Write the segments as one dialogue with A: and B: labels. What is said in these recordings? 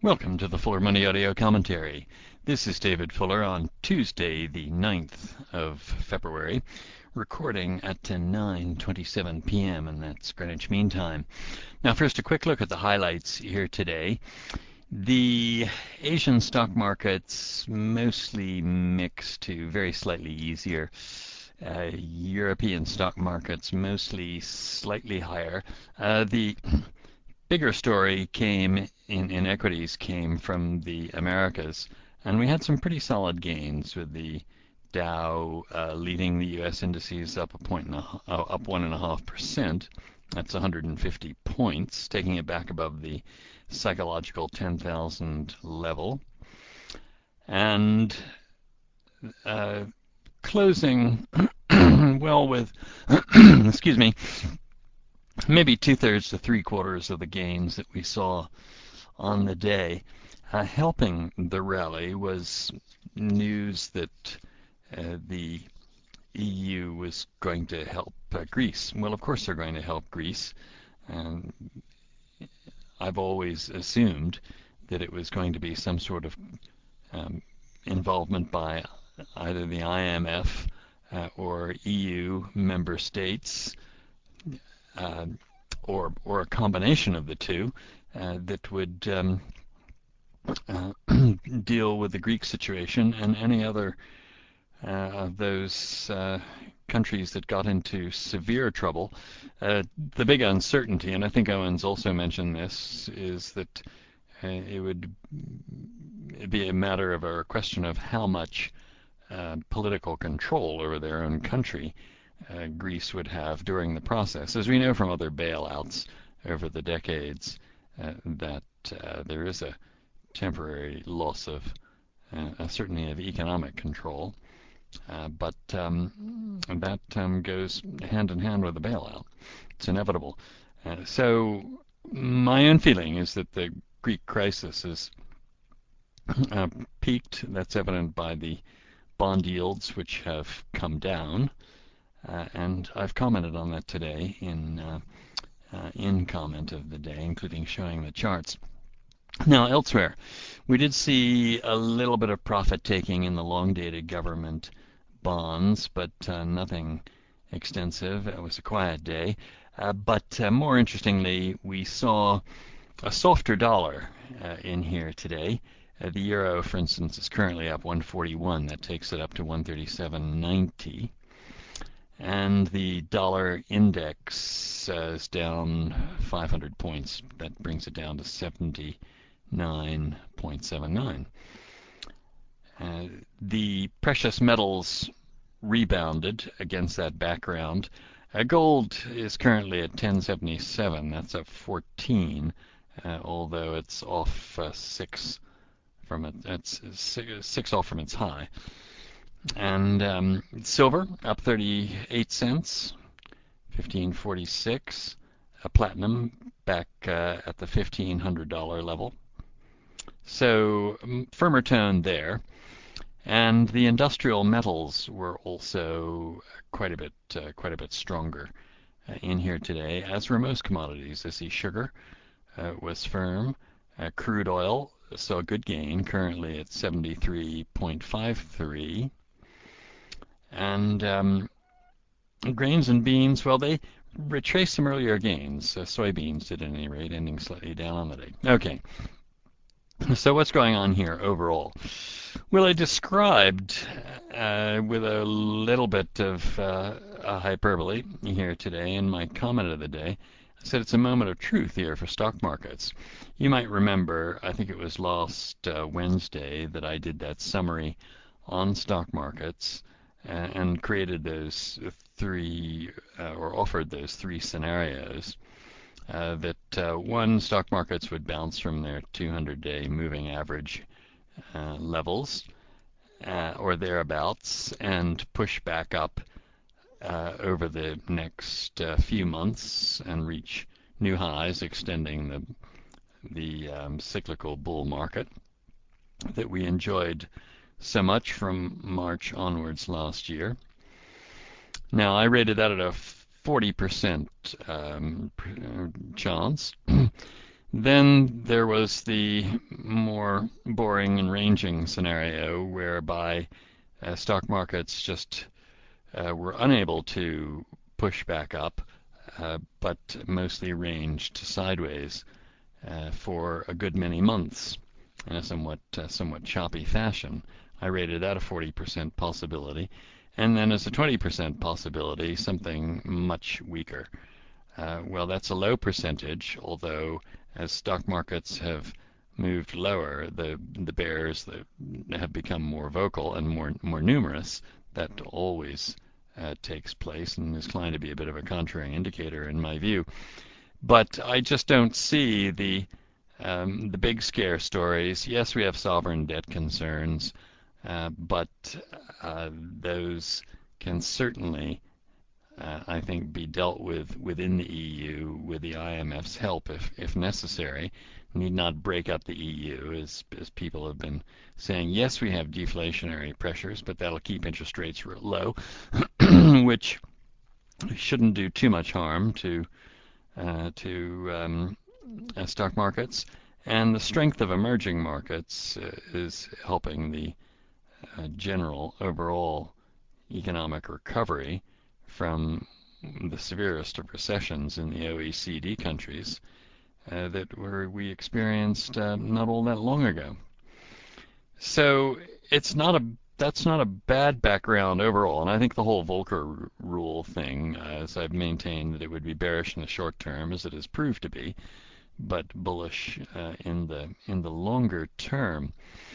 A: Welcome to the Fuller Money Audio Commentary. This is David Fuller on Tuesday, the 9th of February, recording at 9:27 p.m. and that's Greenwich Mean Time. Now first a quick look at the highlights here today. The Asian stock markets mostly mixed to very slightly easier. European stock markets mostly slightly higher. The bigger story came in equities came from the Americas, and we had some pretty solid gains with the Dow leading the U.S. indices up up 1.5%. That's 150 points, taking it back above the psychological 10,000 level, and closing well with excuse me, maybe 2/3 to 3/4 of the gains that we saw on the day. Helping the rally was news that the EU was going to help Greece. Well, of course they're going to help Greece. I've always assumed that it was going to be some sort of involvement by either the IMF or EU member states, or a combination of the two, that would deal with the Greek situation and any other of those countries that got into severe trouble. The big uncertainty, and I think Owens also mentioned this, is that it would be a matter of a question of how much political control over their own country Greece would have during the process. As we know from other bailouts over the decades, that there is a temporary loss of certainly of economic control, but that goes hand in hand with the bailout. It's inevitable. So my own feeling is that the Greek crisis has peaked. That's evident by the bond yields, which have come down, and I've commented on that today in comment of the day, including showing the charts. Now elsewhere, we did see a little bit of profit taking in the long-dated government bonds, but nothing extensive. It was a quiet day. But more interestingly, we saw a softer dollar in here today. The euro, for instance, is currently up 141. That takes it up to 137.90. And the dollar index is down 500 points. That brings it down to 79.79. The precious metals rebounded against that background. Gold is currently at 1077. That's up 14, although it's off 6 from it. That's 6 off from its high. And silver up 38 cents, 1546. Platinum back at the $1,500 level. So firmer tone there. And the industrial metals were also quite a bit stronger in here today, as were most commodities. I see sugar was firm. Crude oil saw a good gain, currently at 73.53. And grains and beans, well, they retraced some earlier gains. Soybeans did at any rate, ending slightly down on the day. Okay, so what's going on here overall? Well, I described with a little bit of a hyperbole here today in my comment of the day. I said it's a moment of truth here for stock markets. You might remember, I think it was last Wednesday, that I did that summary on stock markets and created those three, or offered those three scenarios. That one, stock markets would bounce from their 200-day moving average levels or thereabouts and push back up over the next few months and reach new highs, extending the cyclical bull market that we enjoyed so much from March onwards last year. Now, I rated that at a 40% chance. Then there was the more boring and ranging scenario whereby stock markets just were unable to push back up, but mostly ranged sideways for a good many months in a somewhat choppy fashion. I rated that a 40% possibility, and then as a 20% possibility, something much weaker. Well, that's a low percentage, although as stock markets have moved lower, the bears that have become more vocal and more numerous. That always takes place and is inclined to be a bit of a contrarian indicator in my view. But I just don't see the big scare stories. Yes, we have sovereign debt concerns, but those can certainly I think, be dealt with within the EU with the IMF's help if necessary. Need not break up the EU, as people have been saying. Yes, we have deflationary pressures, but that'll keep interest rates low, which shouldn't do too much harm to stock markets. And the strength of emerging markets is helping the general overall economic recovery from the severest of recessions in the OECD countries that we experienced not all that long ago. So it's not a that's not a bad background overall, and I think the whole Volcker rule thing, as I've maintained that it would be bearish in the short term, as it has proved to be, but bullish in the longer term.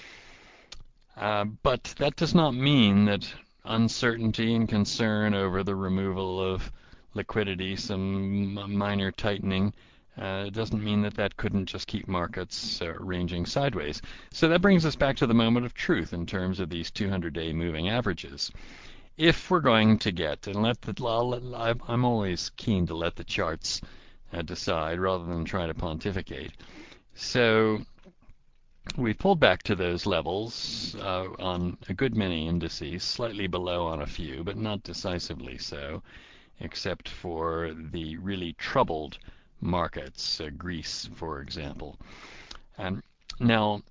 A: But that does not mean that uncertainty and concern over the removal of liquidity, some minor tightening, doesn't mean that that couldn't just keep markets ranging sideways. So that brings us back to the moment of truth in terms of these 200-day moving averages. If we're going to get, and I'm always keen to let the charts decide rather than try to pontificate. So we pulled back to those levels on a good many indices, slightly below on a few, but not decisively so, except for the really troubled markets, Greece, for example. Now,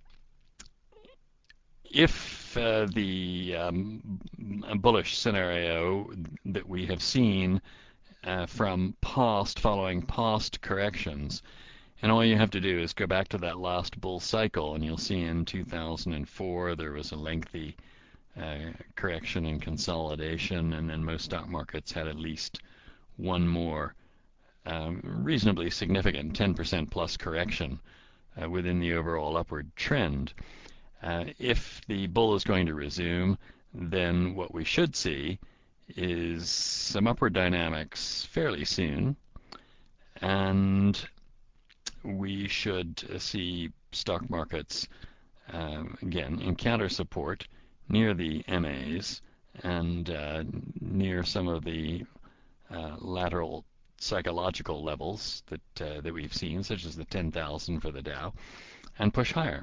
A: if the bullish scenario that we have seen following past corrections, and all you have to do is go back to that last bull cycle, and you'll see in 2004 there was a lengthy correction and consolidation, and then most stock markets had at least one more reasonably significant 10% plus correction within the overall upward trend. If the bull is going to resume, then what we should see is some upward dynamics fairly soon, and we should see stock markets again encounter support near the MAs and near some of the lateral psychological levels that we've seen, such as the 10,000 for the Dow, and push higher.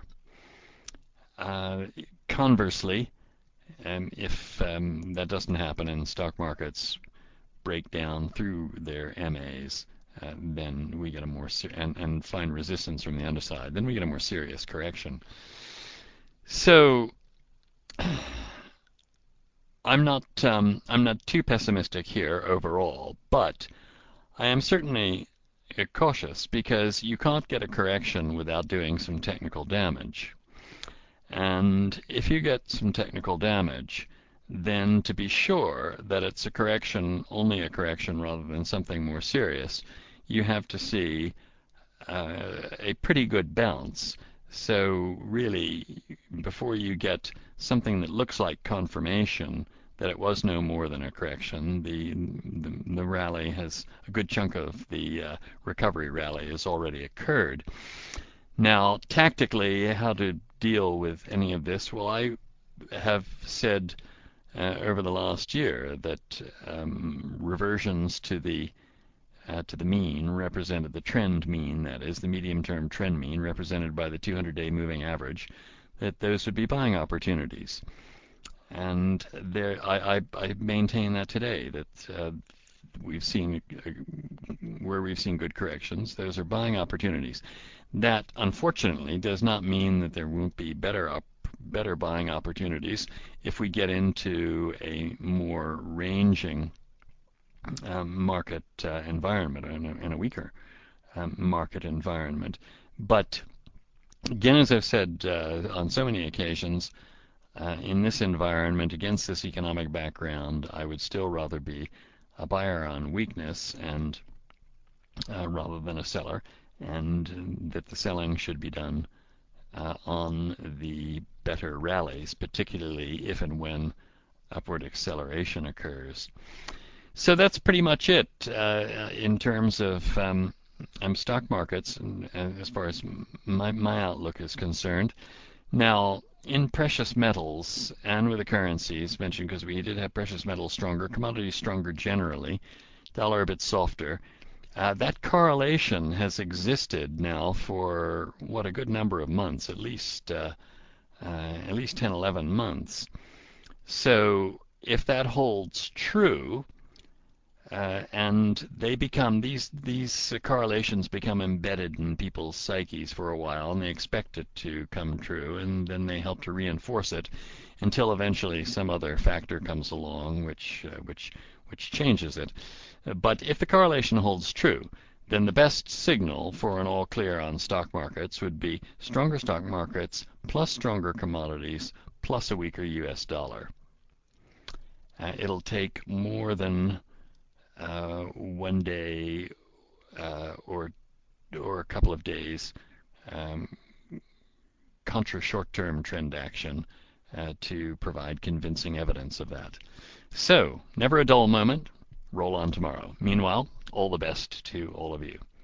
A: Conversely, if that doesn't happen and stock markets break down through their MAs, then we get a more and find resistance from the underside. Then we get a more serious correction. So I'm not too pessimistic here overall, but I am certainly cautious because you can't get a correction without doing some technical damage. And if you get some technical damage, then to be sure that it's a correction, only a correction rather than something more serious, you have to see a pretty good bounce. So really, before you get something that looks like confirmation that it was no more than a correction, the rally has a good chunk of the recovery rally has already occurred. Now, tactically, how to deal with any of this? Well, I have said over the last year that reversions to the mean represented the trend mean, that is, the medium-term trend mean represented by the 200-day moving average, that those would be buying opportunities. And I maintain that today, that we've seen where we've seen good corrections, those are buying opportunities. That unfortunately does not mean that there won't be better buying opportunities if we get into a more ranging market environment and a weaker market environment. But again, as I've said on so many occasions, in this environment, against this economic background, I would still rather be a buyer on weakness and rather than a seller, and that the selling should be done on the better rallies, particularly if and when upward acceleration occurs. So that's pretty much it in terms of stock markets, and as far as my outlook is concerned. Now, in precious metals and with the currencies mentioned, because we did have precious metals stronger, commodities stronger generally, dollar a bit softer. That correlation has existed now for what a good number of months, at least 10, 11 months. So if that holds true, and these correlations become embedded in people's psyches for a while, and they expect it to come true, and then they help to reinforce it until eventually some other factor comes along which changes it. But if the correlation holds true, then the best signal for an all clear on stock markets would be stronger stock markets plus stronger commodities plus a weaker US dollar. It'll take more than one day or a couple of days contra short-term trend action to provide convincing evidence of that. So, never a dull moment. Roll on tomorrow. Meanwhile, all the best to all of you.